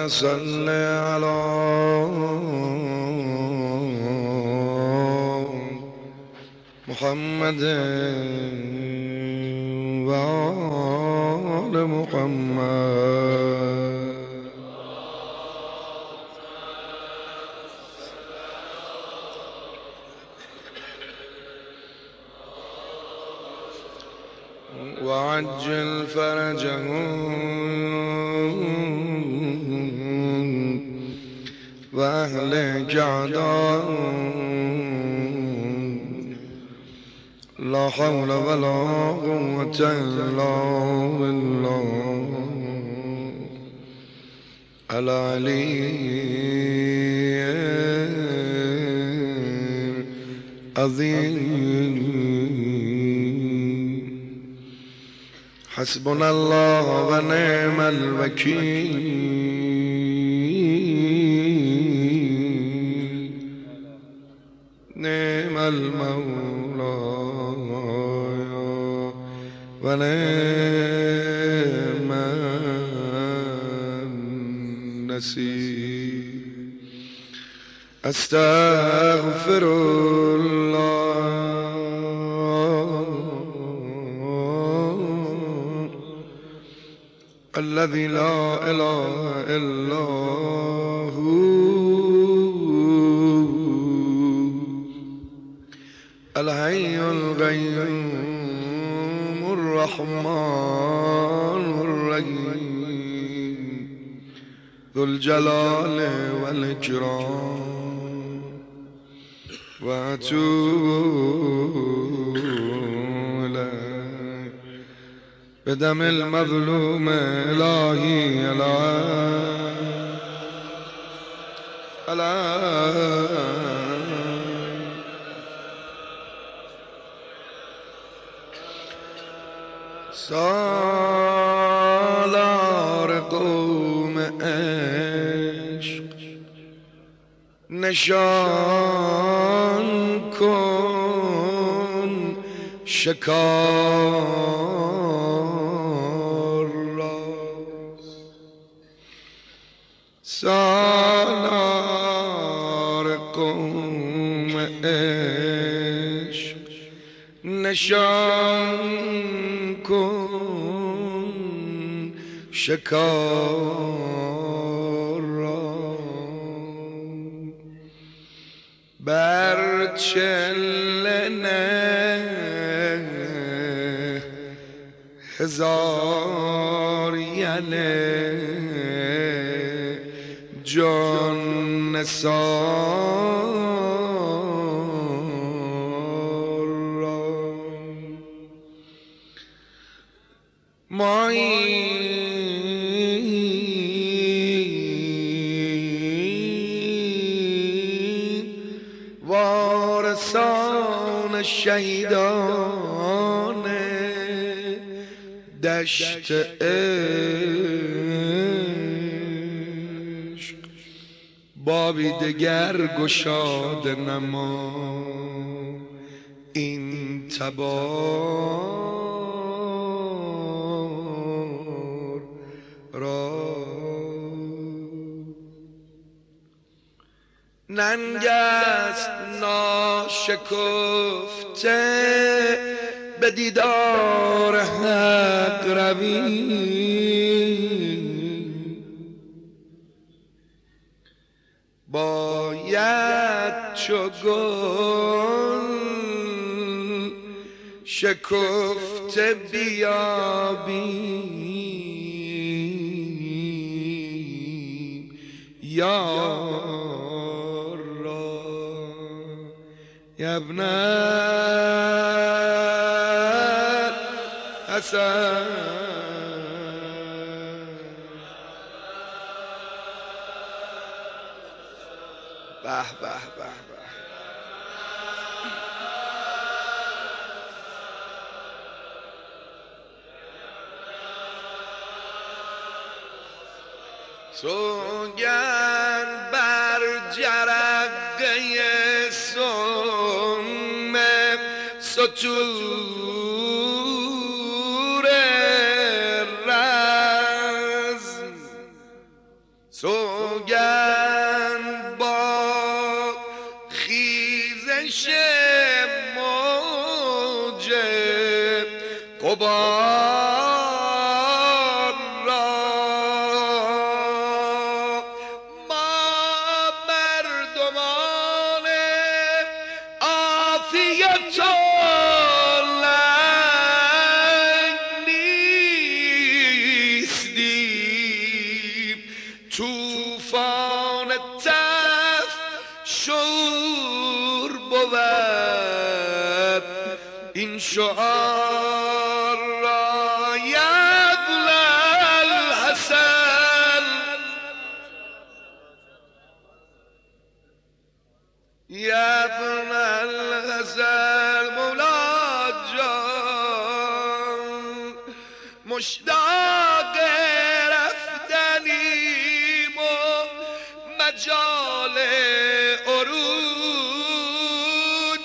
صل على محمد و آل محمد. وعجل فرجهم وأهلك أعداءهم لا حول ولا قوة إلا بالله العلي العظيم. حسبنا الله ونعم الوكيل نعم المولى ونعم النصير. استغفر الله الذي لا إله إلا هو الحي القيوم الرحمن الرحيم ذو الجلال والإكرام. وأتوب إليه بدم المظلوم إلهي سالار قوم عشق نشان کن شکار را. سالار قوم عشق نشان کن شکار را. بر چله هزار یله جان نثار را. مایی وارثان شهیدان دشت عشق بابی دگر گشاد نما این تبار را. ننگ است ناشکفته به دیدار حق روی. باید چو گل شکفته بیابیم یار را. ابن حسن به به به به سوگند بر جرقه سم ستور رزم سوگند با خیزش موج غبار را ما مردمان عافیت و لنگ نیستیم طوفان تف شور بود این شعار را یا ابن الحسن یا ابن الحسن مولا جان مشتاق رفتنیم و مجال عروج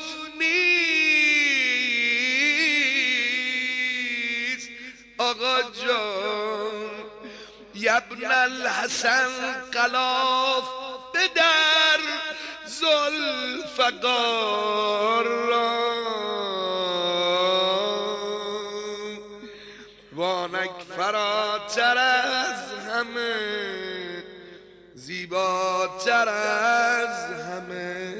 نیست آقا جان یا ابن الحسن غلاف بدر ذوالفقار را وانک فراتر از همه زیباتر از همه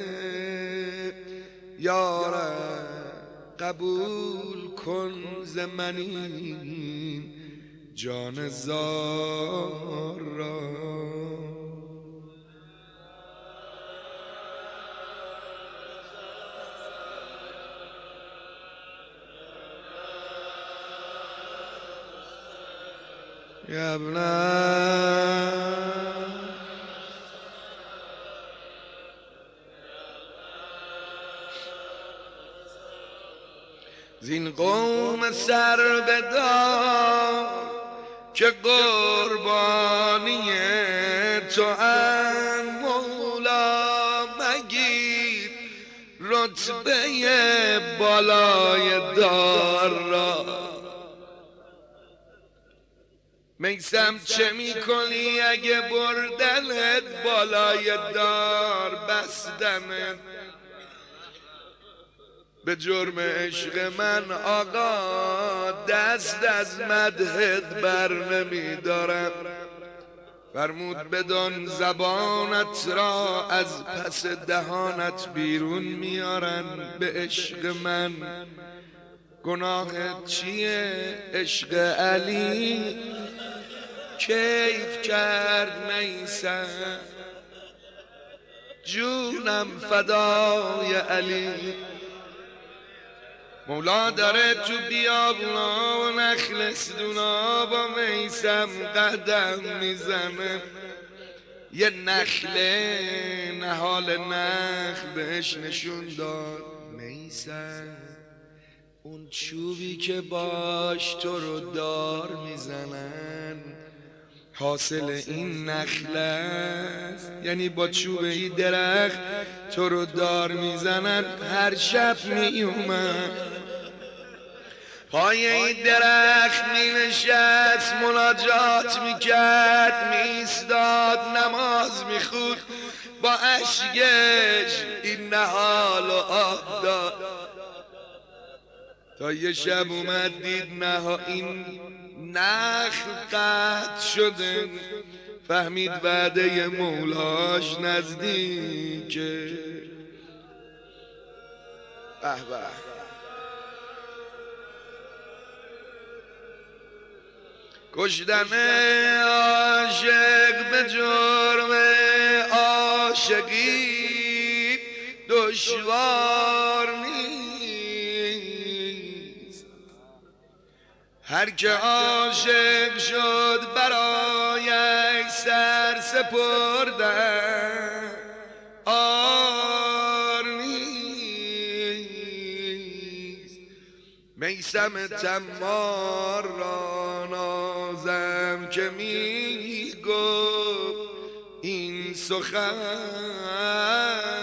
یارب قبول کن ز من این جان زار را یا ابن زین قوم سر بدار که قربانی تو ان مولا مگیر رتبه بالای دار را میسم چه میکنی اگه بردنت بالای دار بستنت به جرم عشق من آقا دست از مدحت بر نمیدارم فرمود بدان زبانت را از پس دهانت بیرون میارن به عشق من گناهت چیه عشق علی کیف کرد میسم جونم فدای علی مولا داره تو بیابونا و نخلستونا با میسم قدم میزنه یه نخله نهال نخل بهش نشون داد میسم اون چوبی که باش تو رو دار میزنن حاصل این نخل است یعنی با چوب این درخت تو رو دار میزنن هر شب میومد پای این درخت مینشست مناجات میکرد میستاد نماز میخوند با اشکش این نهال و آب داد تا یه شب اومد دید این نخل قطع شده فهمید وعده مولاش نزدیکه به به کشتن عاشق به جرم عاشقی دشوار نیست هر که عاشق شد برایش سر سپردن آر نیست میسم تمار را نازم که می گفت این سخن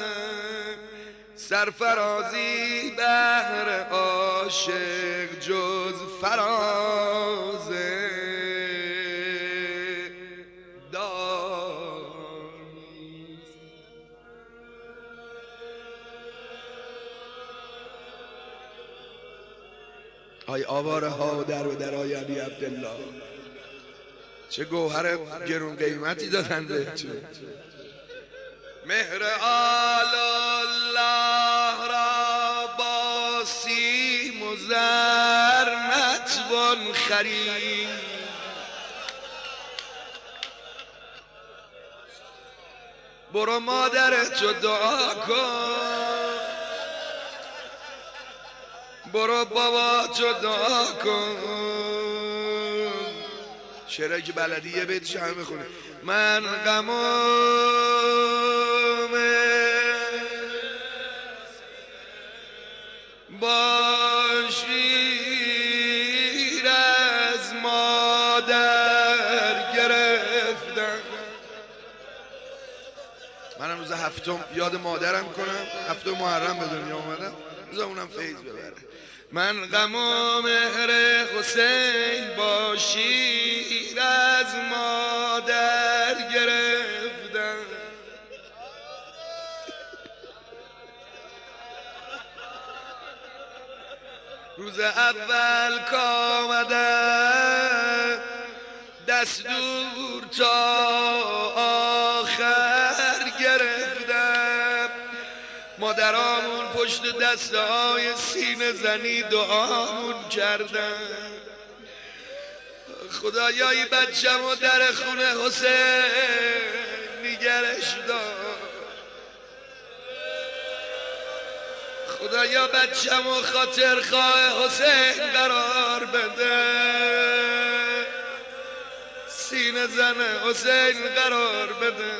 سرفرازی بهر عاشق جز فراز دار های آواره ها در و درای علی عبدالله، چه گوهر گرون قیمتی دادن بهتون. مهر آل الله را با سیم و زر نتوان خرید، برو مادرتو دعا کن، برو باباتو دعا کن. شعرهایی که بلدی یه بیتش همه میخونه. من غمام با شیر از مادر گرفتم. منم روز هفتم یاد مادرم کنم، هفتم محرم به دنیا اومدم، روز اونم فیض ببره. من غم و مهر حسین با شیر از مادر گرفتم. روز اول کامدم دستور تا آخر گرفتم. مادرامون پشت دستهای سینه زنی دعامون کردن. خدایایی بچم و در خونه حسین نگرش دار. خدایا بچم و خاطر خواه حسین قرار بده، سینه زن حسین قرار بده.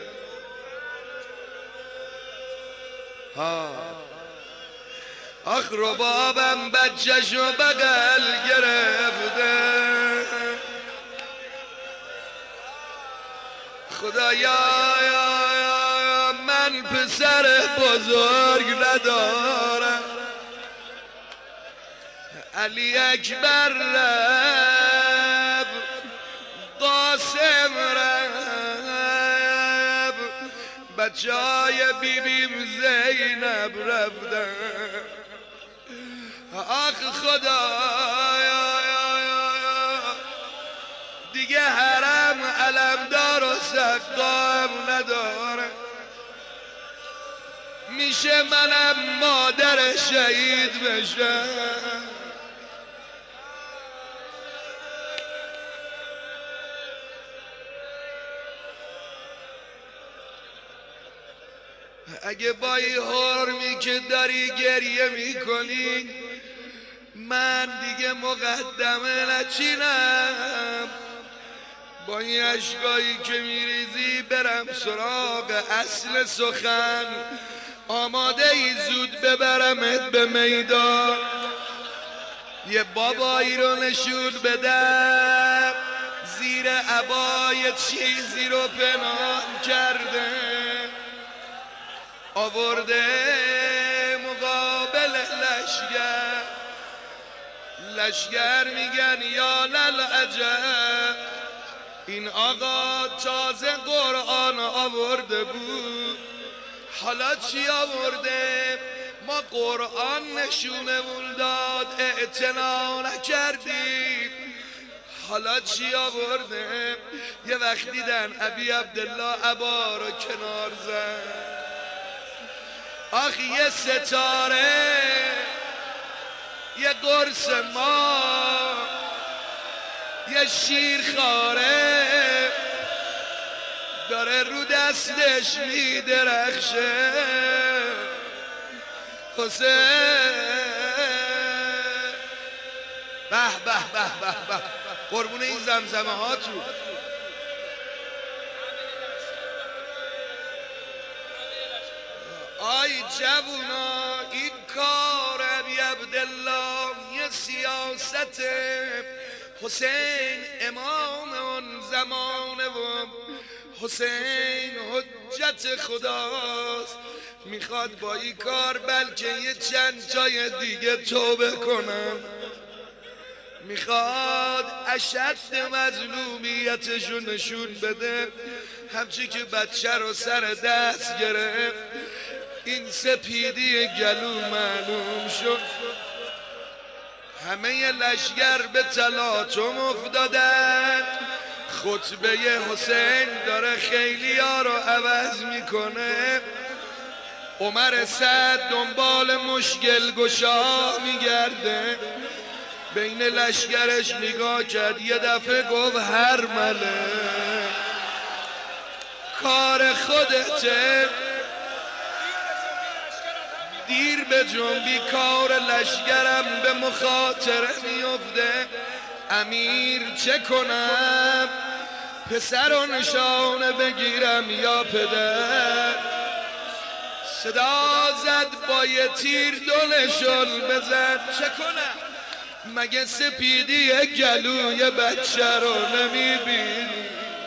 آخ ربابم بچه‌شو بغل گرفته. خدایا من پسر بزرگ ندارم. علی اکبر رب، قاسم رب، بچه های بیبیم زینب رفتن. آخ خدایا دیگه حرم علمدار و سقام نداره. میشه منم مادر شهید بشم. اگه با این حرمی که داری گریه میکنی من دیگه مقدمه نچینم. با این اشکایی که میریزی برم سراغ اصل سخن. آماده ای زود ببرمت به میدان، یه بابایی رو نشون بدم زیر عبای چیزی رو پنهان کرده. آورده مقابل لشگر، لشگر میگن یا للعجب. این آقا تازه قرآن آورده بود، حالا چی آورده؟ ما قرآن نشونمون داد اعتنا نکردیم، حالا چی آورده؟ یه وقت دیدن ابی عبدالله عبا رو کنار زد. آخ یه ستاره، یه قرص ما، یه شیرخواره داره رو دستش میدرخشه. حسین به به به به به، قربون این زمزمه ها تو. آی جوونا این کار ابی عبدالله یه سیاست. حسین امام اون زمانه و حسین حجت خداست. میخواد با این کار بلکه یه چند جای دیگه توبه کنن. میخواد اشد مظلومیتشو نشون بده. همچی که بچه رو سر دست گرفت این سپیدی گلو معلوم شد. همه لشگر به تلاطم افتادن، خطبه حسین داره خیلی ها رو عوض میکنه. عمر سعد دنبال مشکل گشا میگرده، بین لشگرش نگاه کرد، یه دفعه گفت هرمله کار خودته، دیر به جنبی کار لشگرم به مخاطره میفته. امیر چه کنم، پسر و نشانه بگیرم یا پدر؟ صدا زد با یه تیر دلشون بزد. چه کنم مگه سپیدی گلوی بچه رو نمیبینی؟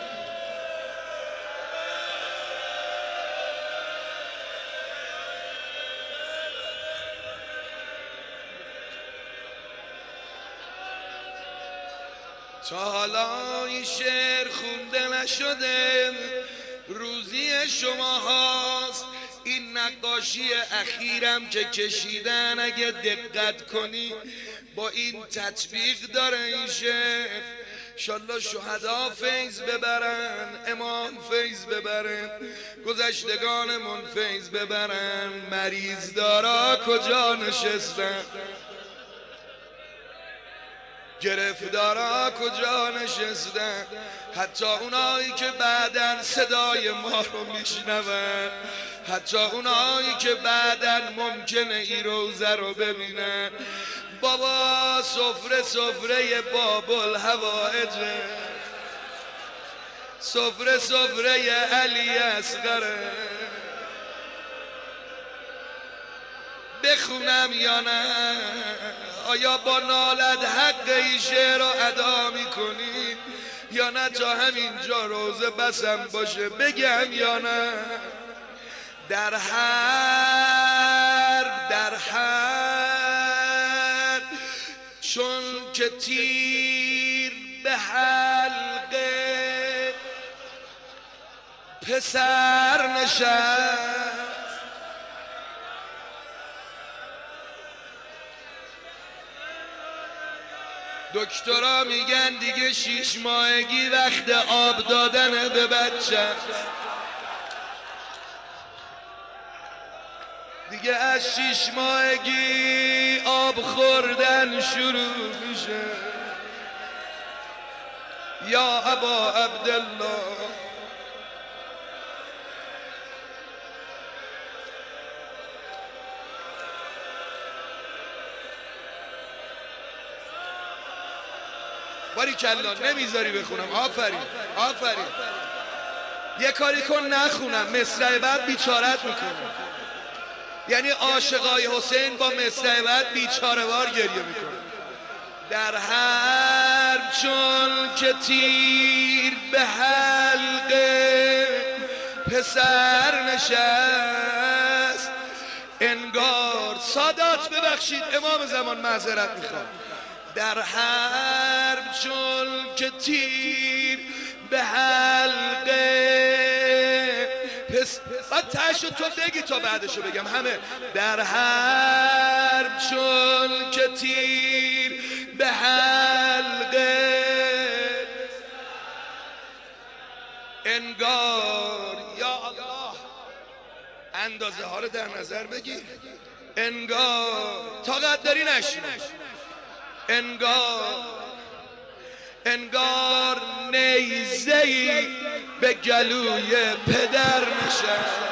تا حالا این شعر خونده نشده، روزی شما هاست. این نقاشی اخیرم که کشیدن اگه دقت کنی با این تطبیق داره این شعر. انشالله شهدا فیض ببرن، امام فیض ببرن، گذشتگانمون فیض ببرن. مریض دارا کجا نشستن، گرفتارا کجا نشستن؟ حتی اونایی که بعدن صدای ما رو میشنون، حتی اونایی که بعدن ممکنه این روزه رو ببینن. بابا سفره سفره بابل هوایجه، سفره سفره علی اصغره. بخونم یا نه؟ آیا با نالت حق این شعر رو ادا میکنید یا نه تا همینجا روزه بسم باشه؟ بگم یا نه؟ در حرب چون که تیر به حلقه پسر نشست، دکترها میگن دیگه 6 ماهگی وقت آب دادن به بچه، دیگه از 6 ماهگی آب خوردن شروع میشه. یا ابا عبدالله باریکلا، نمیذاری بخونم. آفرین آفرین. یه کاری کن نخونم، مصرع بعد بیچارت میکنم. یعنی عاشقای حسین با مصرع بعد بیچاره‌وار گریه میکنه. در حرب چون که تیر به حلقه پسر نشست، انگار سادات ببخشید امام زمان معذرت میخوام. در حرب چون که تیر به حلقه بعد تاشو تو بگی تا بعدشو بگم همه. در حرب چون که تیر به حلقه انگار، یا الله اندازه ها رو در نظر بگیر، انگار طاقت داری نشنو، انگار نیزه‌ای به گلوی پدر نشست.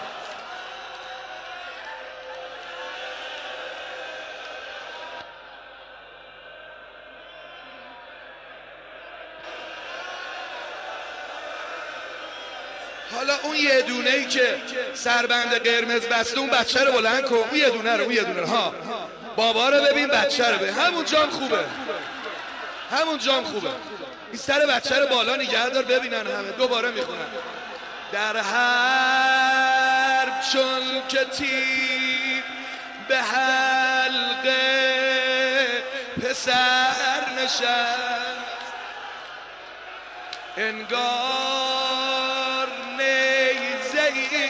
حالا اون یه دونه‌ای که سربند قرمز بسته اون بچه رو بلند کن، اون یه دونه رو ها، بابا رو ببین، بچه رو ببین، همون جام خوبه، همون جام خوبه. این سر بچه رو بالا نگه دار ببینن همه. دوباره میخونم. در حرب چون که تیر به حلقه پسر نشست، انگار نیزه‌ای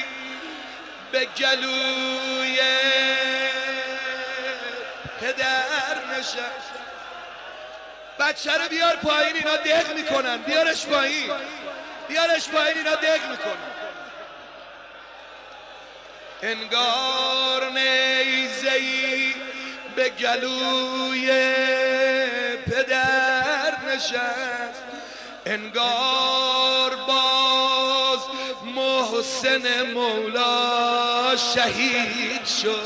به گلوی پدر نشست. بچه رو بیار پایین، اینا دق میکنن. بیارش پایین، بیارش پایین، اینا دق میکنن. انگار نیزه‌ای به گلوی پدر نشست، انگار باز محسن مولا شهید شد.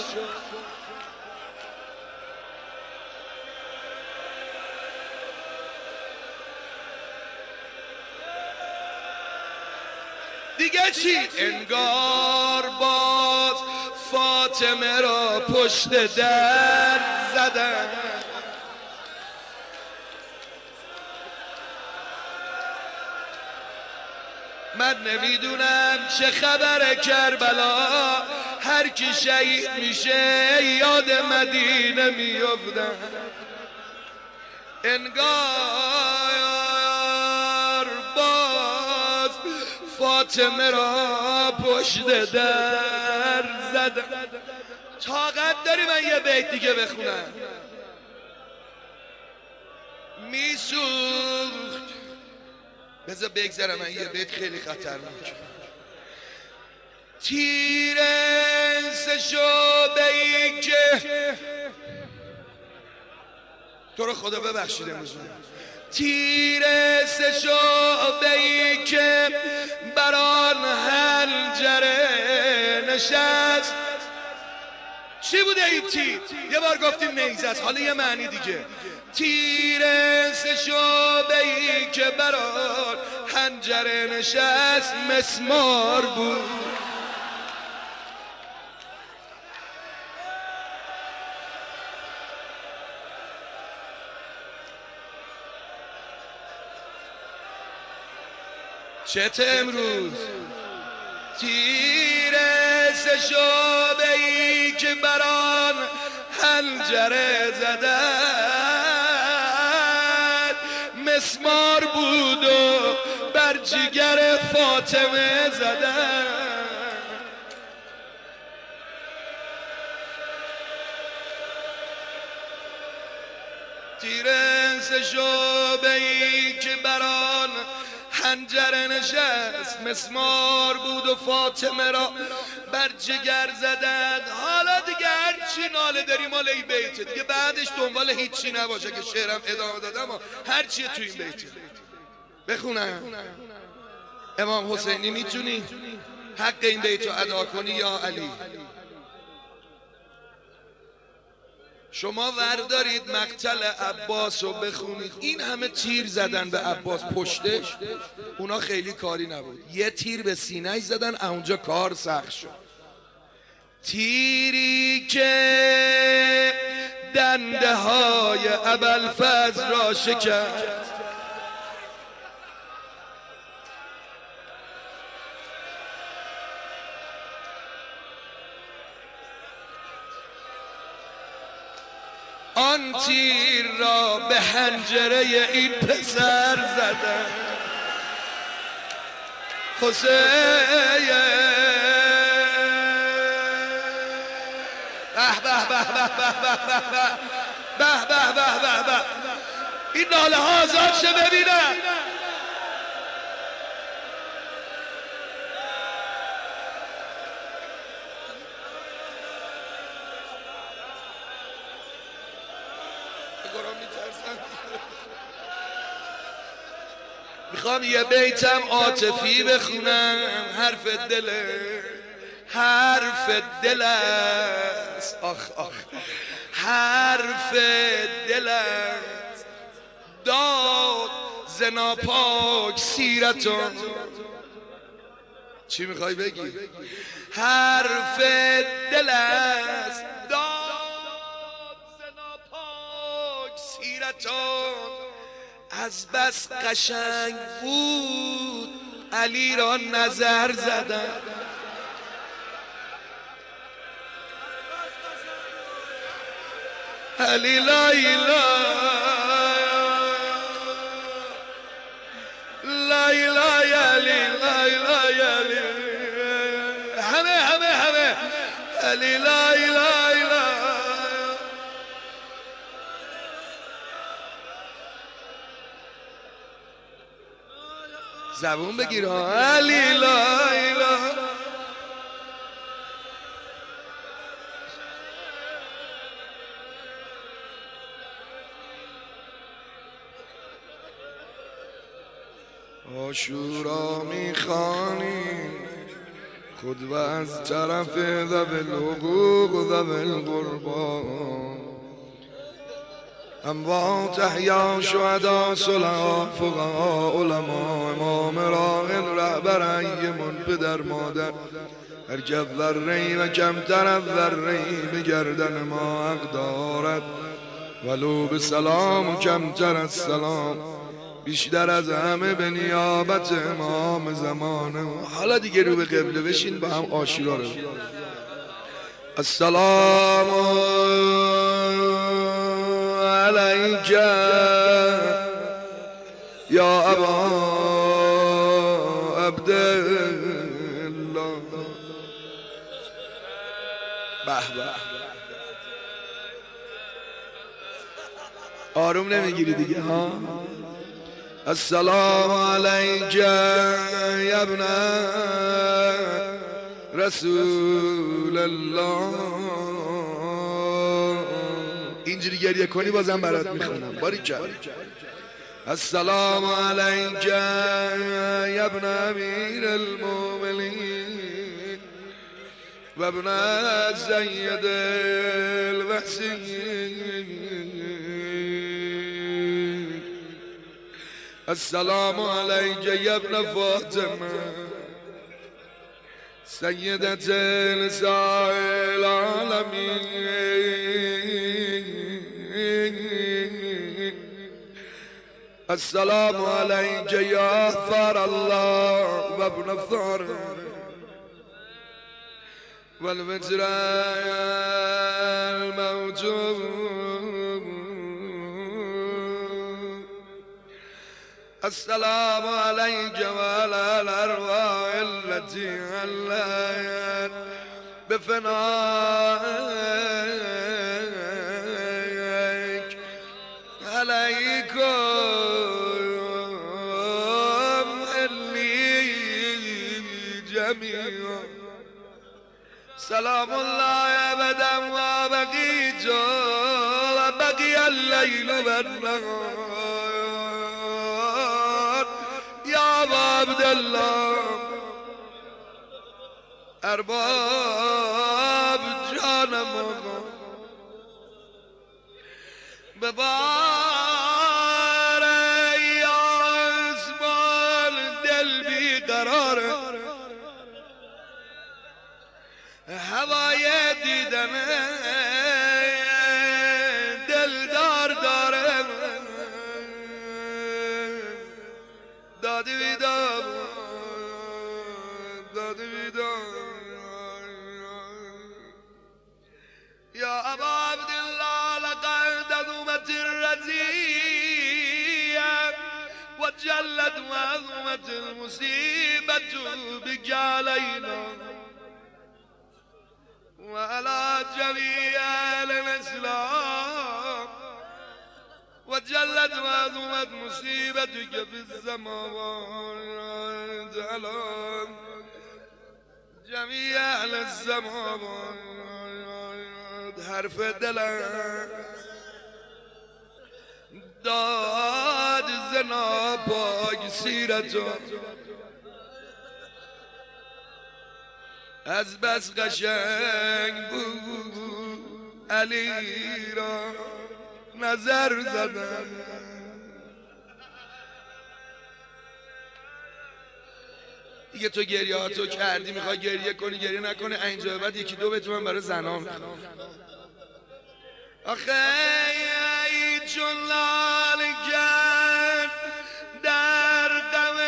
دیگه چی؟ انگار باز فاطمه را پشت در زدن. من نمیدونم چه خبر کربلا، هر کی شهید میشه یاد مدینه میافتن. انگار باز فاطمه را پشت در زدن. طاقت داری من یه بیت دیگه بخونم؟ میسوخت. بذار بگذرم، من یه بیت خیلی خطرناک. تیر شعبه‌ای که تو رو خدا ببخشید امروز، تیر شعبه‌ای که بر آن حنجره نشست. چی بوده این تیر؟ یه بار گفتیم نیزه است، حالا یه معنی دیگه. تیر شعبه‌ای که بر آن حنجره نشست مسمار بود. چت امروز تیر شعبه‌ای که بر آن حنجره زدند مسمار بود و بر جگر فاطمه زدند. تیر شعبه‌ای که بر آن حنجره نشست مسمار بود و فاطمه را بر جگر زدند. حالا دیگه هرچی ناله داری مال این بیته دیگه، بعدش دنبال هیچی نباشه که شعرم ادامه دادم و هرچیه تو این بیته بخونم. امام حسینی میتونی حق این بیتو ادا کنی یا علی؟ شما وردارید مقتل عباس رو بخونید، این همه تیر زدن به عباس پشتش، اونا خیلی کاری نبود. یه تیر به سینه‌اش زدن، اونجا کار سخت شد. تیری که دنده های ابوالفضل را شکست، آن تیر را به حنجره این پسر زدن. حسین به به به به به به به به به به، این ناله ها آزاد شه ببینم. میخوام یه بیتم عاطفی بخونم، حرف دله، حرف دل است، آخ آخ حرف دل است، داد ز ناپاک سیرتون. چی میخوای بگی؟ حرف دل است، داد ز ناپاک سیرتون. از بس قشنگ بود علی را نظر زدن. علی لا اله لا اله علی لا اله علی، همه علی لا اله زبون بگیر ها. علی لا اله. آشورا میخوانیم خود و از طرف ذوی الحقوق و ذوی القربان، اموات احیا شهدا صلحا فقها علما، امام راحل رهبر ایمون پدر مادر، هرگز ذره‌ای و کمتر از ذره‌ای به گردن ما حق دارد، ولو به سلام و کمتر از سلام، بیشتر از همه به نیابت امام زمانه. حالا دیگه رو به قبله بشین با هم عاشورا رو. السلام علیک یا ابا عبدالله. به به، آروم نمیگیری دیگه ها. السلام علیک یا ابن رسول الله. اینجوری گریه کنی بازم برات میخونم. باریکلا. السلام علیک یا ابن امیر المؤمنین و ابن سید الوحسین. السلام علیک یا ابن فاطمه سیدت نساء العالمین. السلام علیک یا ثار الله و ابن ثار و الوتر الموجود. السلام علیک و علی الارواح التي علت بفنائک علیکم انی جمیعا. سلام الله ابدا و بقیت و بقی اللیل و النهار یا عبدالله. ارباب جانم ببار یا اسمان دل بیقرار، هوای دیدن دلدار داره، دادی بیدار دادی بیدار. یا ابا عبدالله لقد عظمت الرزیه و جلت و عظمت المصیبت بک علینا و علی جمیع اهل الاسلام و جلت و عظمت مصیبتک فی السماوات علی جمیع اهل السماوات. حرف دلم داد زنا پاک سیرتو، از بس قشنگ بود علی را نظر زدم. دیگه تو گریه ها تو کردی، میخوای گریه کنی گریه نکنی. اینجا بعد یکی دو بیت من برای زنام میخوام. آخه ای چون لال کرد در غم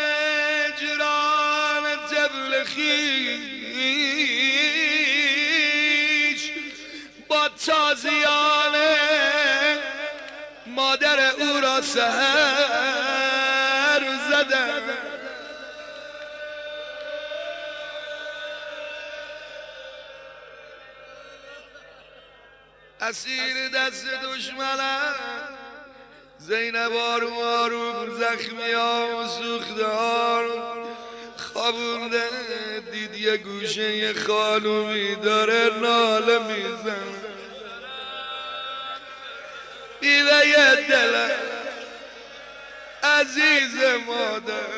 هجران طفل خویش، با تازیان مادر او را سحر زدم. اسیر دست دشمنم زینب آروم آروم زخمی ها و سوخته ها خوابونده، دید یه گوشه یه خانومی داره ناله میزنه، بیوه دل عزیز مادر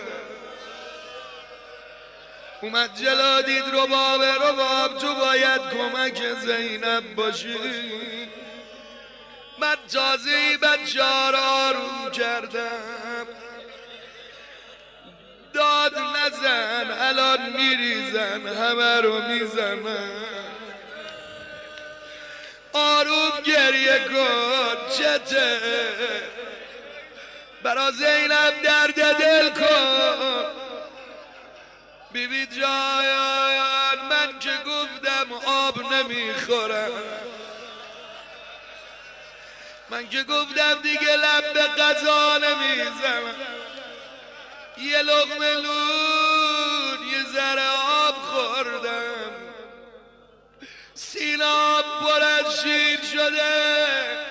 اومد جلو، دید رباب تو باید کمک زینب باشی. من تازه‌ای بچه ها را آروم کردم، داد نزن الان میریزن همه رو میزنن، آروم گریه کن چته برا زینب درد دل کن. بیبی جان من که گفتم آب نمیخورم، من که گفتم دیگه لب به غذا نمیزنم، یه لقمه نون یه ذره آب خوردم، سینه‌ام پر از شیر شده،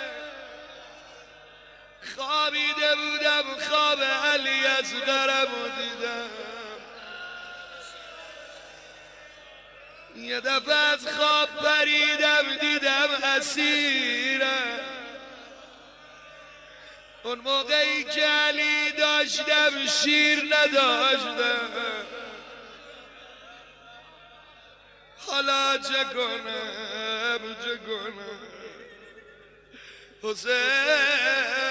خوابیده بودم خواب علی اصغرم رو دیدم، یه دفعه از خواب پریدم دیدم اسیرم، اون موقعی که علی داشتم شیر نداشتم، حالا چه کنم حسین.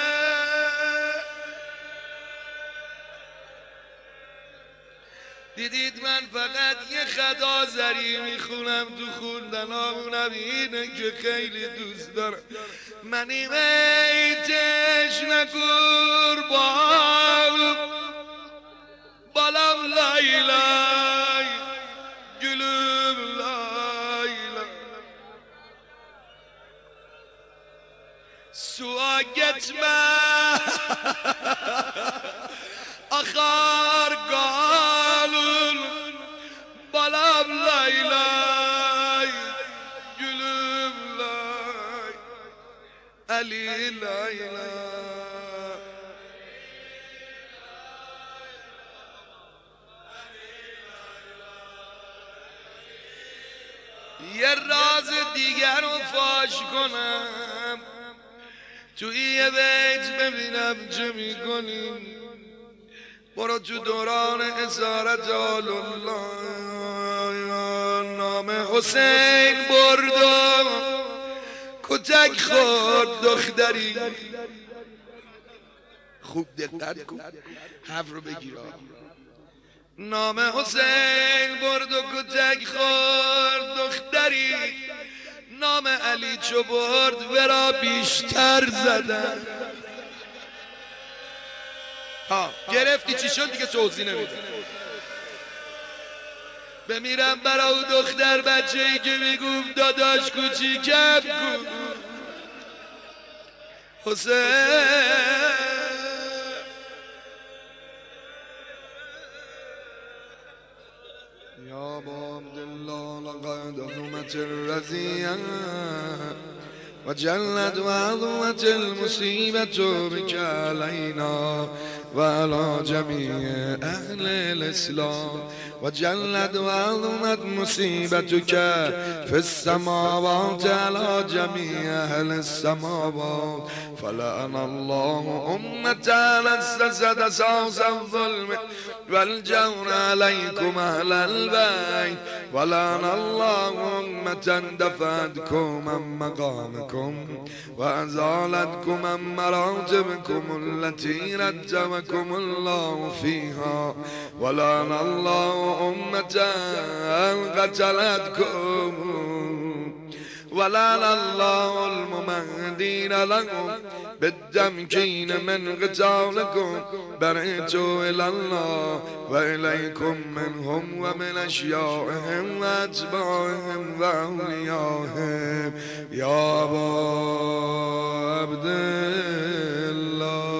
دیدید من فقط یه خط آذری میخونم تو خوندنامونم، اینه که خیلی دوست دارم. منی میتش نکور بالام لایلای گلوم لایلا سواقت ما آخر قالون بالام لایلای گلوم لای علی لایلا. یه راز دیگر رو فاش کنم توی یه بیت ببینم چه میکنیم. برو تو دوران اسارت آل الله، نام حسین بردم کتک خورد دختری. خوب دقت کن حرف رو بگیرا. نام حسین برد و کتک خورد دختری، نام علی چو برد ورا بیشتر زدن. گرفتی چی شد دیگه توضیح نمیده. بمیرم برا او دختر بچه‌ای که میگفت داداش کوچیکم کو حسین. یا ابا عبدالله لقد عظمت الرزیه و جلت و عظمت المصیبت بک علینا و علی جمیع اهل الاسلام و جلت و عظمت مصیبتک فی السماوات علی جمیع اهل السماوات فلعن الله امة اسست اساس الظلم والجور علیکم اهل البیت ولعن الله امة دفعتکم عن مقامکم و ازالتکم عن مراتبکم التي رتبكم الله فيها ولعن الله أمة قتلتكم ولعن الله الممهدين لكم بالتمكين من قتالكم برئت إلى الله وإليكم منهم ومن أشيائهم وأتباعهم وأوليائهم يا أبا عبد الله.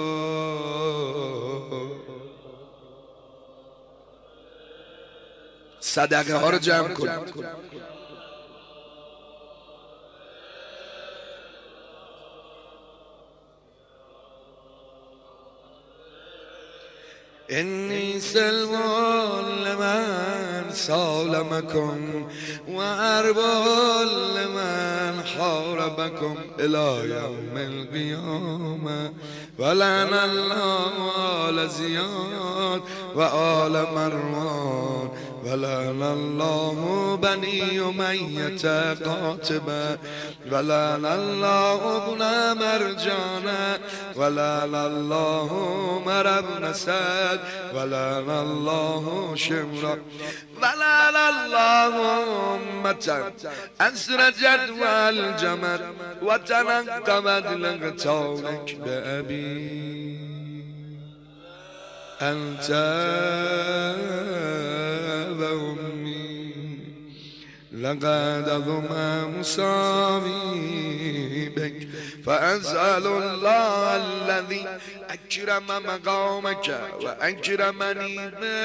صدقه ها رو جمع کنید. إني سلم لمن سالمكم وحرب لمن حاربكم إلى يوم القيامة ولعن الله آل زياد وآل مروان ولعن الله بني أمية قاتبا ولعن الله ابن مرجان ولعن الله عمر بن سعد ولعن الله شمرا ولعن الله أمة أسرجت والجمت وتنقبت لقتالك بأبي أنت وأمي لقد أظم مصابيبك فأسأل الله الذي أكرم مقامك وأكرمني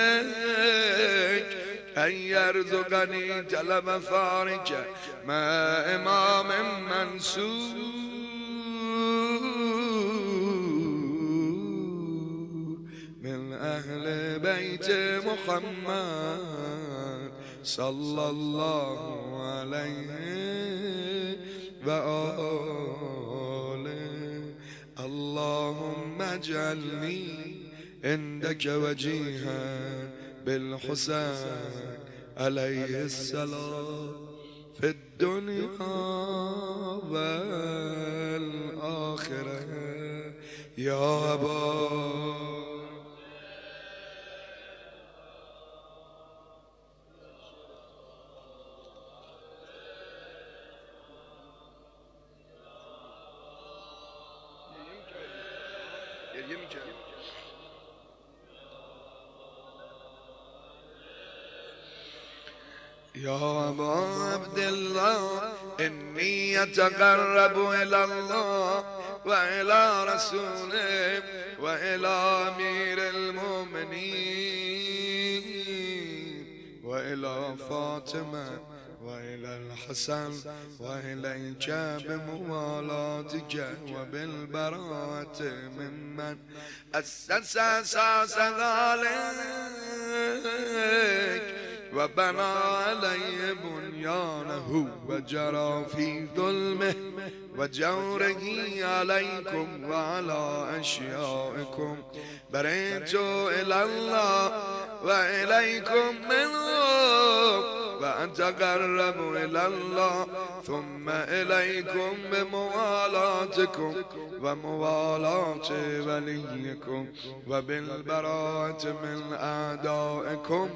بك أن يرزقني طلب ثارك مع إمام منصور من أهل بيت محمد صلى الله عليه وآله اللهم اجعلني عندك وجيها بالحسين عليه السلام في الدنيا والآخرة يا أبا يا أبا عبد الله إني أتقرب إلى الله وإلى رسوله وإلى أمير المؤمنين وإلى فاطمة وإلى الحسن وإليك بموالاتك وبالبراءة ممن أسس أساس ذلك وبنى عليه بنيانه وجرى في ظلمه وجوره عليكم وعلى أشيائكم برئت إلى الله وإليكم منهم وأتقرب إلى الله ثم إليكم بموالاتكم وموالاة وليكم وبالبراءة من أعدائكم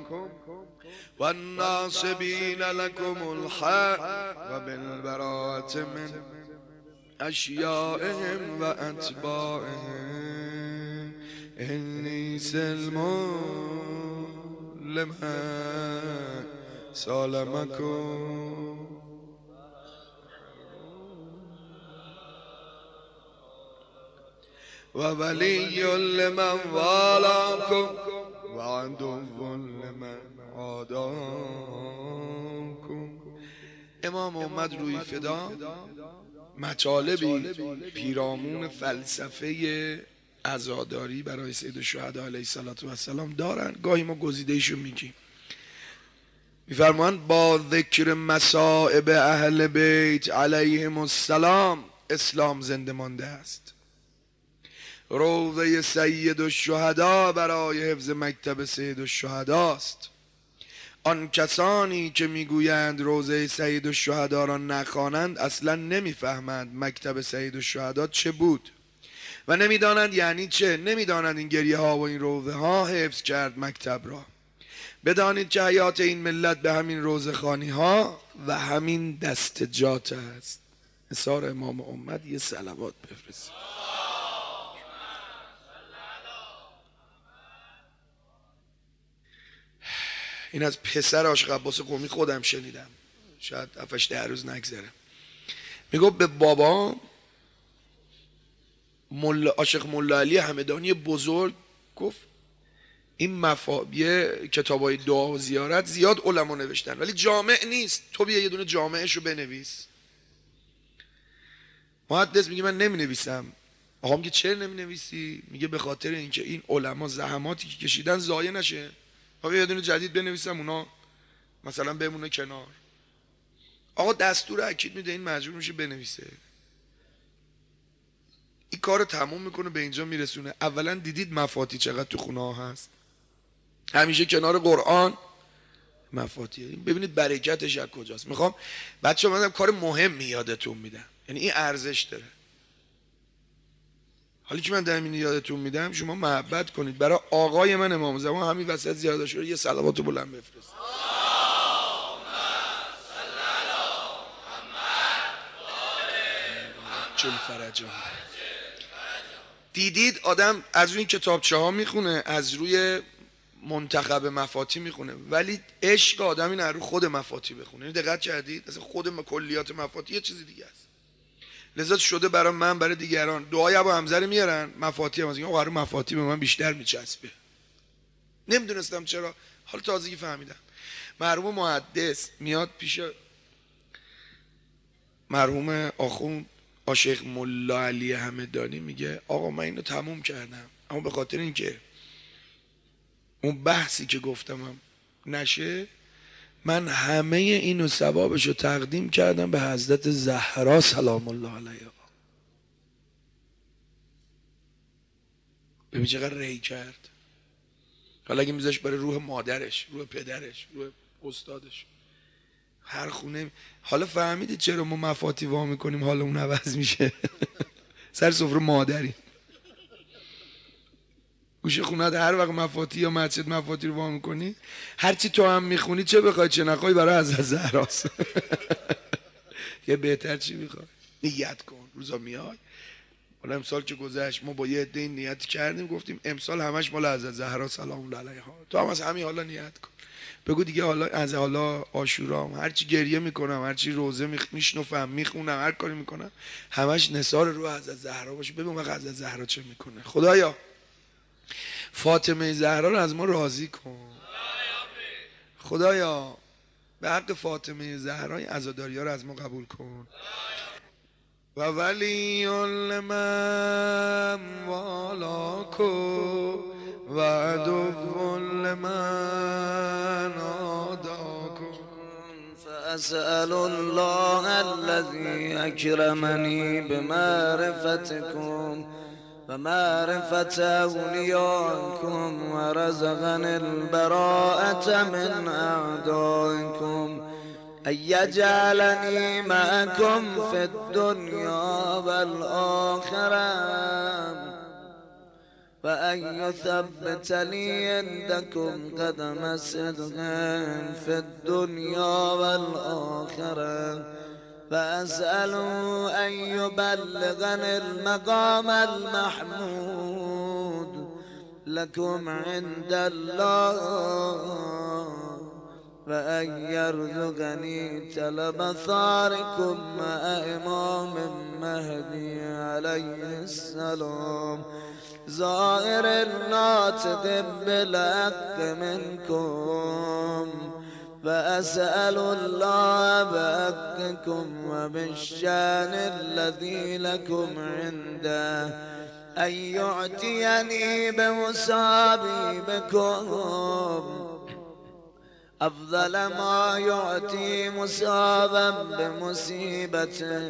والناصبين لكم الحق وبالبراءة من أشيائهم وأتباعهم إني سلم لمن سالمكم وولي لمن والاكم وعدو لمن عاداكم. امام اومد روی فدا مطالبی پیرامون فلسفه عزاداری برای سید الشهدا علیه السلام دارن. گاهی ما گزیده‌ایشو میگیم. میفرمایند با ذکر مصائب اهل بیت علیهم السلام اسلام زنده مانده است. روضه سید الشهدا برای حفظ مکتب سید الشهدا است. آن کسانی که میگویند روضه سید الشهدا را نخوانند اصلا نمیفهمند مکتب سید الشهدا چه بود و نمیدانند یعنی چه. نمیدانند این گریه ها و این روضه ها حفظ کرد مکتب را. بدانید که حیات این ملت به همین روضه خوانی ها و همین دستجات است. نثار امام اومد یه صلوات بفرستید. این از پسر عاشق عباس قمی خودم شنیدم، شاید 7-8 روز نگذره. میگفت به بابا عاشق ملا علی همدانی بزرگ گفت این یه کتابای دعا و زیارت زیاد علما نوشتن ولی جامع نیست، تو بیا یه دونه جامعشو بنویس. محدث میگه من نمی نویسم، آقا میگه چرا نمی‌نویسی؟ میگه به خاطر اینکه این علما زحماتی که کشیدن ضایع نشه. آقا یه دونه جدید بنویسم اونا مثلا بمونه کنار. آقا دستور اکید میده، این مجبور میشه بنویسه. این کارو تموم میکنه به اینجا میرسونه. اولا دیدید مفاتی چقدر تو خونه ها هست، همیشه کنار قرآن مفاتیح. ببینید برکتش از کجاست. میخوام بچه‌ها من کار مهمی یادتون میدم، یعنی این ارزش داره. حالی که من دارم این یادتون میدم شما محبت کنید برای آقای من امام زمان. همین وسط زیاده شده یه صلوات بلند بفرست. چل فرجا. دیدید آدم از روی این کتابچه ها میخونه، از روی منتخب مفاتی میخونه، ولی عشق آدم این رو خود مفاتی بخونه. این دقت کردید؟ اصلا خود کلیات مفاتی یه چیز دیگه است. لذا شده برای من برای دیگران دعای ابو حمزه رو میارن، مفاتی هم از این قرار مفاتی به من بیشتر میچسبه. نمیدونستم چرا، حالا تازگی فهمیدم. مرحوم محدث میاد پیش مرحوم آخوند شیخ ملا علی همدانی، میگه آقا من اینو تموم کردم، اما به خاطر اینکه اون بحثی که گفتمم نشه، من همه اینو ثوابشو تقدیم کردم به حضرت زهرا سلام الله علیها. ببین چقدر ری کرد. حالا اگه میذاش برای روح مادرش، روح پدرش، روح استادش، هر خونه. حالا فهمیدید چرا ما مفاتی وا میکنیم حالا اون عوض میشه؟ سر سفره مادری گوشه خونت هر وقت مفاتی یا مسجد مفاتی رو وا میکنی، هرچی تو هم میخونی چه بخوای چه نخوای برای حضرت زهراست. یه بهتر چی میخوای؟ نیت کن روزا میای. حالا امسال که گذشت ما با یه عده نیت کردیم، گفتیم امسال همش مال حضرت زهرا سلام الله علیها. تو هم از همین حالا نیت کن، بگو دیگه حالا از حالا عاشورام هرچی گریه میکنم، هرچی روزه میشنفم میخونم، هر کاری میکنم، همش نثار رو حضرت زهرا باشه. ببین وقت حضرت زهرا چه میکنه. خدایا فاطمه زهرا رو از ما راضی کن. خدایا به حق فاطمه زهرا این عزاداری‌ها رو از ما قبول کن. و ولی لمن والاکم و عدو لمن عاداکم فأسأل الله الذي أكرمني بمعرفتكم ومعرفة أوليائكم ورزقني البراءة من أعدائكم أن يجعلني معكم في الدنيا والآخرة وأن يثبت لي عندكم قدم صدق في الدنيا والآخرة فأسأل أن يبلغني المقام المحمود لكم عند الله وأن يرزقني طلب ثاركم مع إمام مهدي عليه السلام ظاهر الناطق بالحق منكم فأسأل الله بحقكم وبالشان الذي لكم عنده أن يعطيني بمصابيبكم أفضل ما يعطي مصابا بمصيبته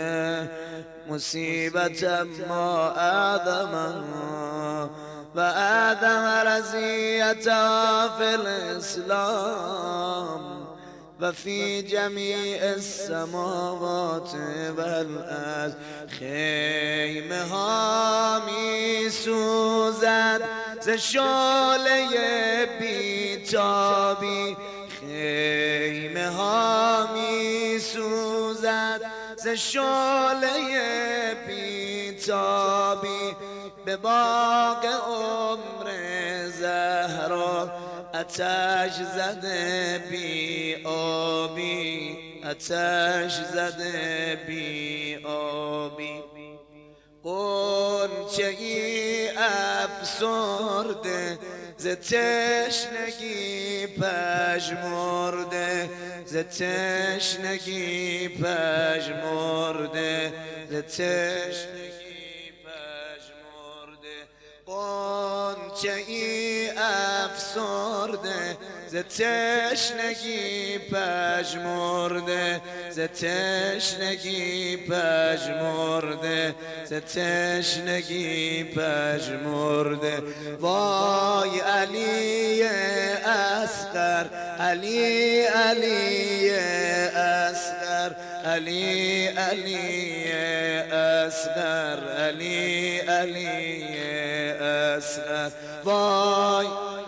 مصيبة ما أعظمها وآدم رزيته في الإسلام وفي جميع السماوات والأرض خیمه ها می سوزد ز شعله بیتابی خیمه ها می سوزد ز شعله بیتابی به باغ عمر زهرا آتش زده بی آبی آتش زده بی آبی غنچه ای افسرده ز تشنگی پژمرده ز تشنگی پژمرده ز تشنگی غنچه ای افسرده ز تشنگی پژمرده ز تشنگی پژمرده ز تشنگی پژمرده وای علی اصغر علی علی اصغر علی علی اصغر علی علی اصغر وای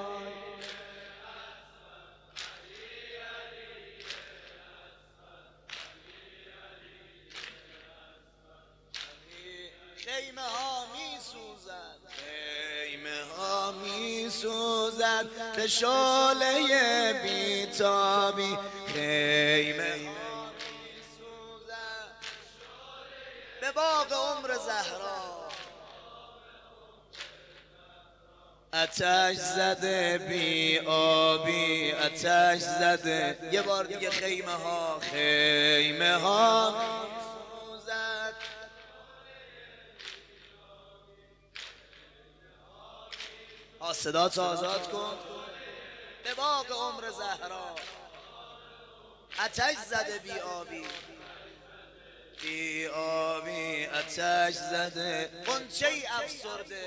خیمه ها می سوزد خیمه ها می سوزد به شعله بیتابی خیمه ها می سوزد به باغ عمر زهرا آتش زده بی آبی آتش زده یه بار دیگه خیمه ها خیمه ها می سوزد صدات آزاد کن به باغ عمر زهرا آتش زده بی آبی بی آبی آتش زده غنچه ای افسرده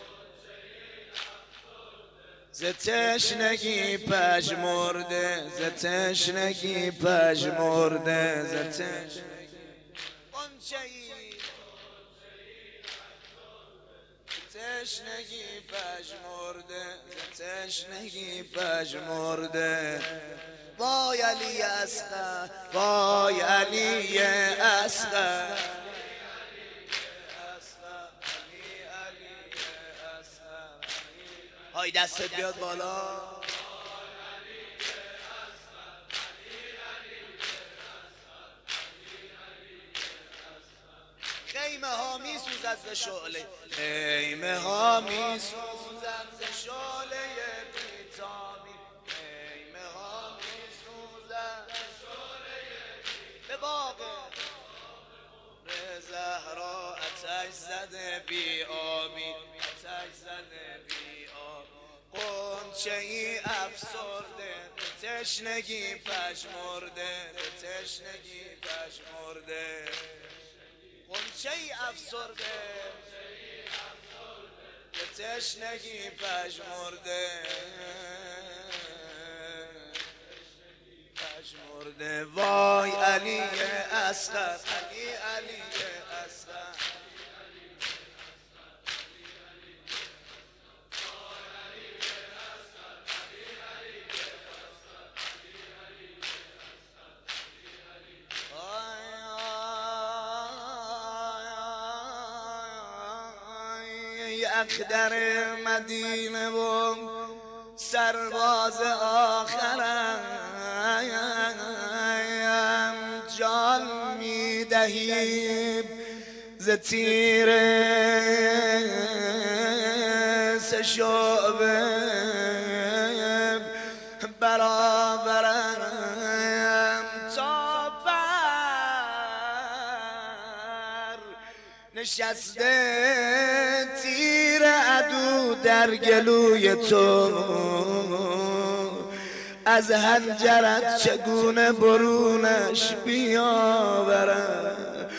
ز تشنگی پژمرده ز تشنگی پژمرده ز تشنگی غنچه ای تشنگی پژمرده تشنگی پژمرده وای علی اصغر وای علی اصغر های دستت بیاد بالا خیمه ها می سوزد ز شعله خیمه ها می سوزد ز شعله بیتابی خیمه ها می سوزد به باغ زهرا آتش زده بی آبی آتش زده بی آب غنچه ای افسرده تشنگی پژمرده تشنگی پژمرده غنچه ای افسرده تشنگی پژمرده پژمرده وای علی اصغر علی علی اصغر اخدر مدینه و سرباز آخرم جان میدهیم ز تیر سه شعبه برابرم تا بر نشسته تیر عدو در گلوی تو از حنجرت چگونه برونش بیاورم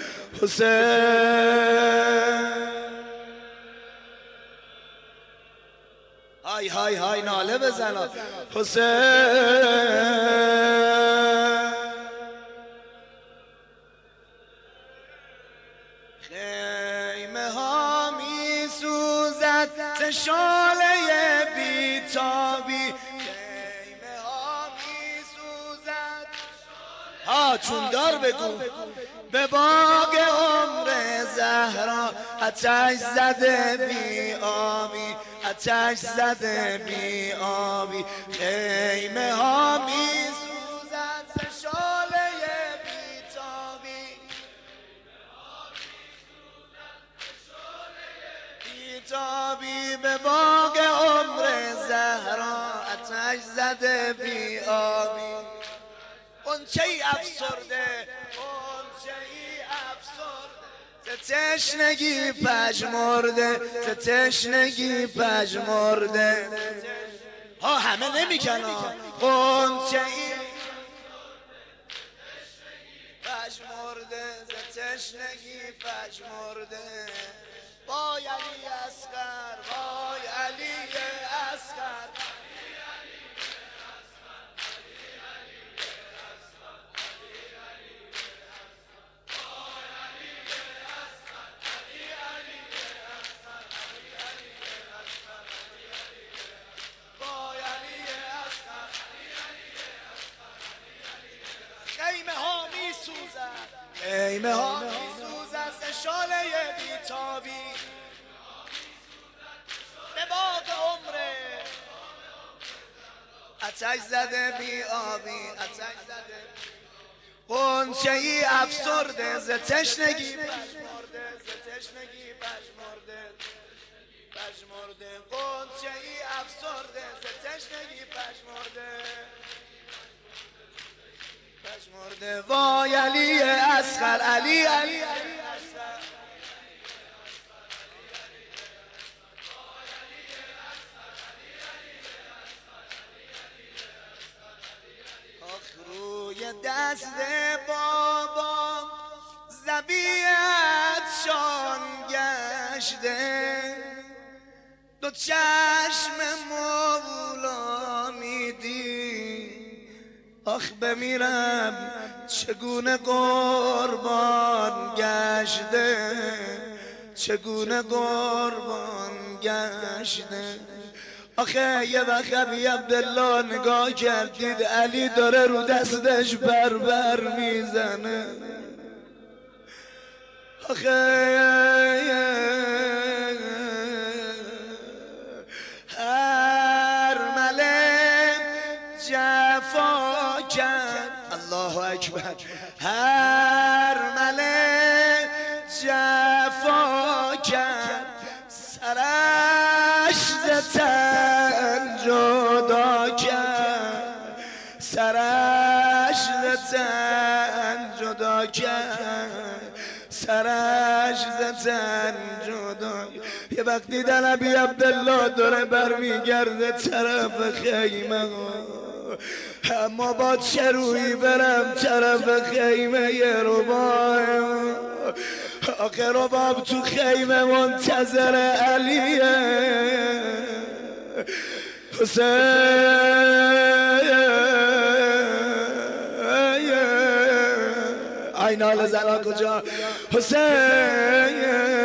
حسین های های های ناله بزن حسین خیمه ها می سوزد ز شعله بیتابی خیمه ها می سوزد چون دار بگو به باغ عمر زهرا آتش زده بی آبی آتش زده بی آبی خیمه ها می سوزد ز شعله بیتابی بیتابی به باغ عمر زهرا آتش زده بی آبی غنچه ای افسرده غنچه ای افسرده ز تشنگی پژمرده تشنگی پژمرده ها همه نمیکنن غنچه ای پژمرده تشنگی پژمرده وای علی اصغر وای علی اصغر خیمه ها میسوزد ز شاله بیتابی به باغ عمره آتش زده بی آبی آتش زده غنچه ای افسرده ز تشنگی پژمرده ز تشنگی پژمرده پژمرده غنچه ای افسرده ز تشنگی پژمرده پژمرده وای علی اصغر علی علی اصغر آخ روی دست بابا زبیت شان گشته دو چشم مولا میدی آخ بمیرم چگونه قربان گشته چگونه قربان گشته آخه یه وقت ابی عبدالله نگاه کردید علی داره رو دستش بربر میزنه آخه هر ملک جفا کرد الله اکبر هر ملک جفا کرد سرش ز تن جدا کرد سرش ز تن جدا کرد سرش ز تن جدا یه وقت دیدن ابی عبدالله داره برمیگرده طرف خیمه اما با چه روی برم طرف خیمه رباب آخه رباب تو خیمه منتظر علیه حسین عینال زنا کجا حسین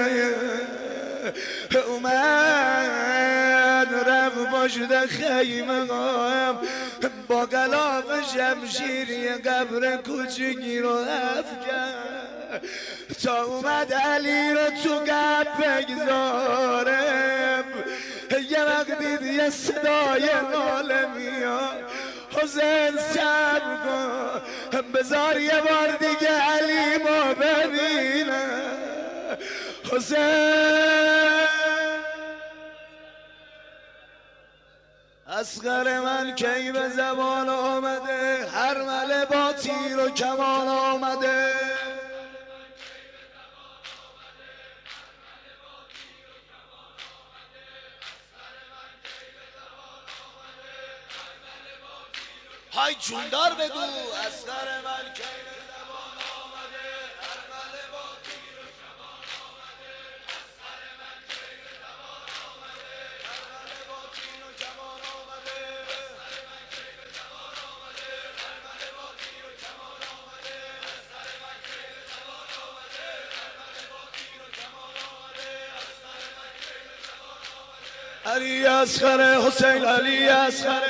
اومد رفت پشت خیمه با غلاف شمشیر یه قبر کوچیکی رو افکن تا اومد علی رو تو قبر بگذاره یه وقت دید یه صدای ناله میاد حسین صبر کن بذار یه بار دیگه علی ما ببینه حسین اصغر من کی به زبان آمده هر مله با تیر و کمان آمده های جوندار بگو اصغر من کی به زبان آمده هر مله با تیر و کمان آمده اصغر من کی به زبان آمده هر مله با تیر و کمان آمده اصغر من کی به زبان آمده هر مله با تیر و کمان آمده اصغر من کی به زبان آمده هر مله با تیر و کمان آمده اصغر من کی به زبان آمده علی اصغر حسین علی اصغر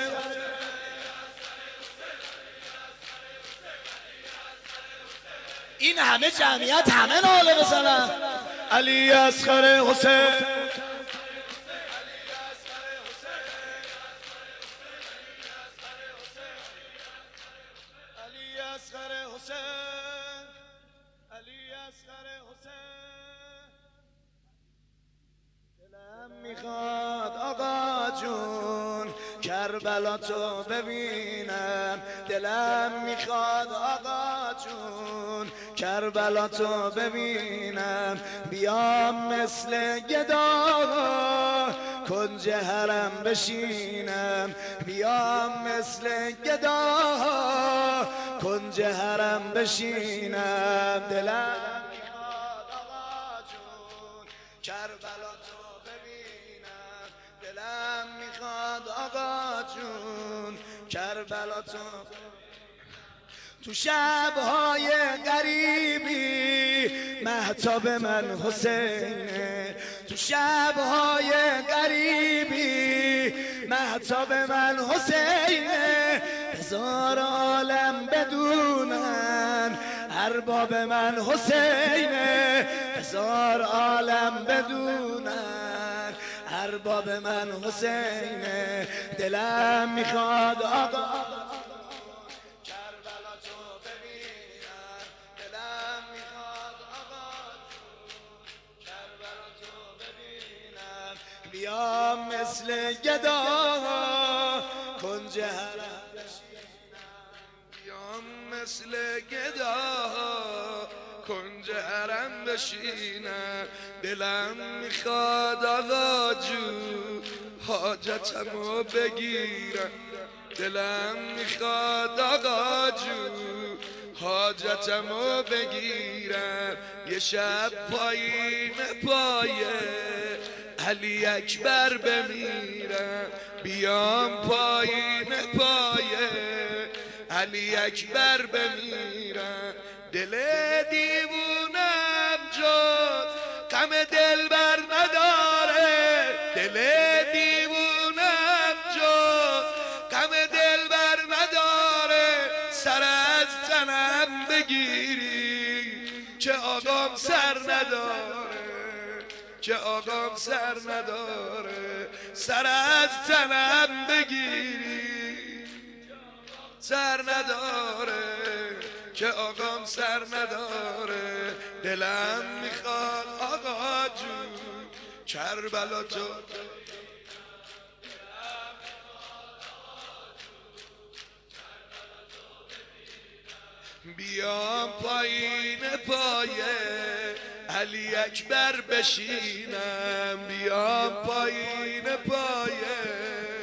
این همه جمعیت همه ناله بزنن علی اصغر حسین علی اصغر حسین علی اصغر حسین دلم میخواد آقا جون کربلا تو ببینم بشینم دلم میخواد آقا جون کربلا تو ببینم بیام مثل گدا کنج حرم بشینم بیام مثل گدا کنج حرم بشینم دلم میخواد آقا جون کربلا تو ببینم دلم میخواد آقا جون کربلا تو شبهای غریبی مهتاب من حسینه تو شبهای غریبی مهتاب من حسینه هزار عالم بدونن ارباب من حسینه هزار عالم بدونن ارباب من حسینه دلم میخواد آقا بیام مثل گدا کنج حرم بشینم بیام مثل گدا کنج حرم بشینم دلم میخواد آقا جون حاجتمو بگیرم دلم میخواد آقا جون حاجتمو بگیرم یه شب پایین پایه علی اکبر بمیرم بیام پایین پایه علی اکبر بمیرم دل دیوونم جز غم دلبر نداره دل دیوونم جز غم دلبر نداره سر از تنم بگیری که آقام سر نداره که آقام سر نداره سر از تنم بگیری سر نداره که آقام سر نداره دلم میخواد آقا جون کربلا تو بیام پایین پایه علی اکبر بشینم بیام پایین پایه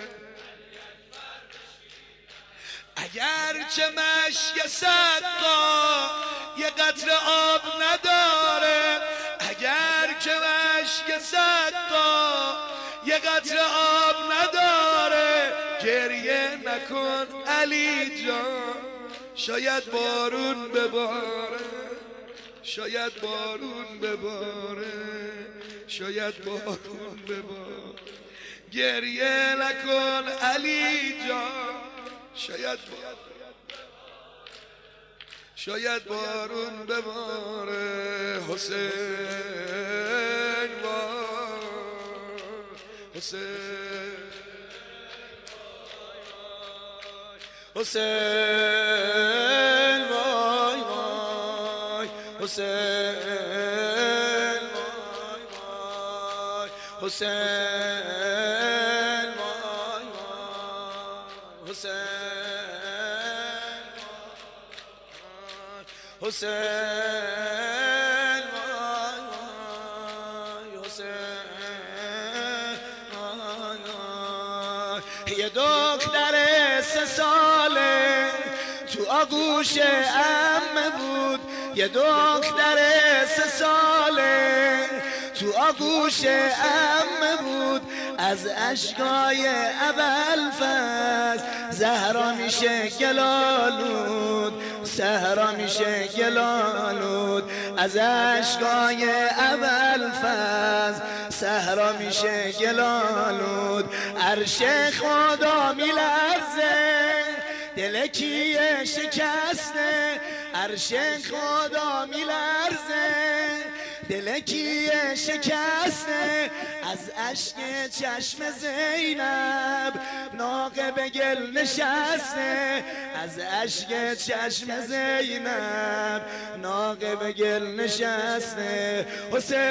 اگرچه مشک سقا یه قطره آب نداره اگرچه مشک سقا یه قطره آب نداره گریه نکن علی جان شاید بارون بباره شاید بارون بباره شاید بارون بباره گریه نکن علی جان شاید بارون بباره حسین وای حسین حسین وای وای حسین وای وای حسین وای وای حسین حسین وای وای حسین وای وای یه دختر 3 ساله تو آغوش عمه بود یه دختر 3 ساله تو آغوش عمه بود از اشکای ابوالفضل زهرا میشه گلالود صحرا میشه گلالود از اشکای ابوالفضل صحرا میشه گلالود عرش خدا میلرزه دل کیه شکسته عرش خدا میلرزه دل کیه شکسته از اشک چشم زینب ناقه به گل نشسته از اشک چشم زینب ناقه به گل نشسته حسین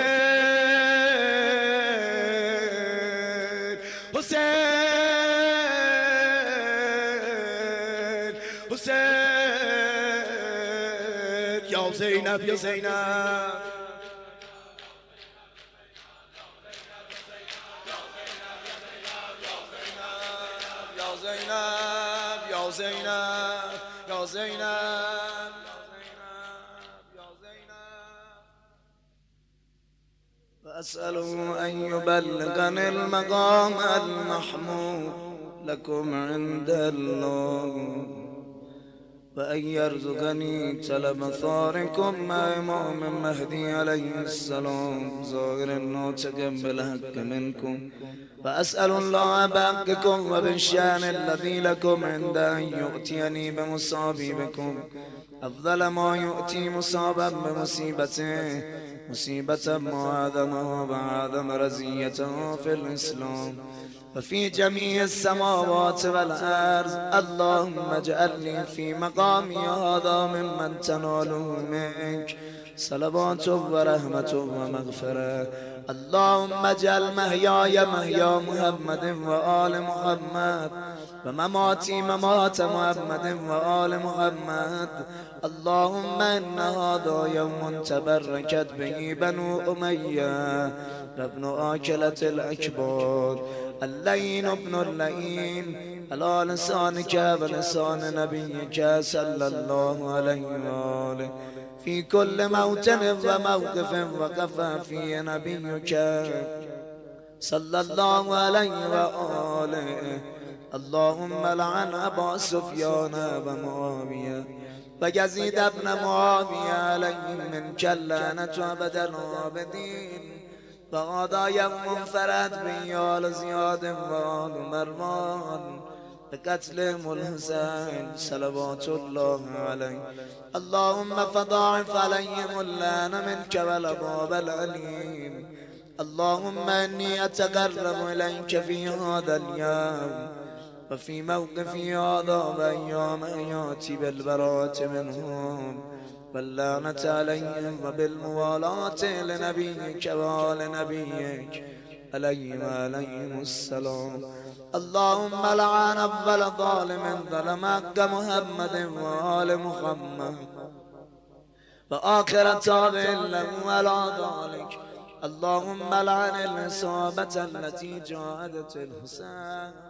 حسین حسین یا زینب یا زینب یا زینب یا زینب یا زینب فأسأله أن يبلغني المقام المحمود لكم عند الله وأن يرزقني طلب ثاركم مع إمام المهدي عليه السلام ظاهر الناطق بالحق منكم فأسأل الله بحقكم وبالشأن الذي لكم عند أن يؤتيني بمصابيبكم أفضل ما يؤتي مصابا بمصيبته مصيبة معظمة وأعظم رزيته في الإسلام وفي جميع السماوات والأرض اللهم اجعلني في مقامي هذا ممن تناله منك صلوات ورحمة ومغفرة اللهم اجعل محياي محيا محمد وآل محمد ومماتي ممات محمد وآل محمد اللهم إن هذا يوم تبركت به بنو أمية ابن آكلة الأكبار اللين ابن اللين على لسانك ولسان نبيك صلى الله عليه وآله في كل موطن وموقف وقف فيه نبيك صلى الله عليه وآله اللهم لعن أبا سفيان ومعاوية ويزيد ابن معاوية عليهم منك اللعنة أبد العابدين وهذا يوم انفرد بآل زياد وآل مروان بقتلهم الحسين صلوات الله عليه اللهم فضاعف عليهم اللعن منك والعذاب الأليم اللهم إني أتقرب إليك في هذا اليوم وفي موقفي هذا وأيام حياتي بالبراءة منهم واللعنة عليهم وبالموالاة لنبيك وآل نبيك عليهم السلام اللهم لعن أول ظالم ظلم حق محمد وآل محمد وآخر تابع له على ذلك اللهم لعن الإصابة التي جاهدت الحسين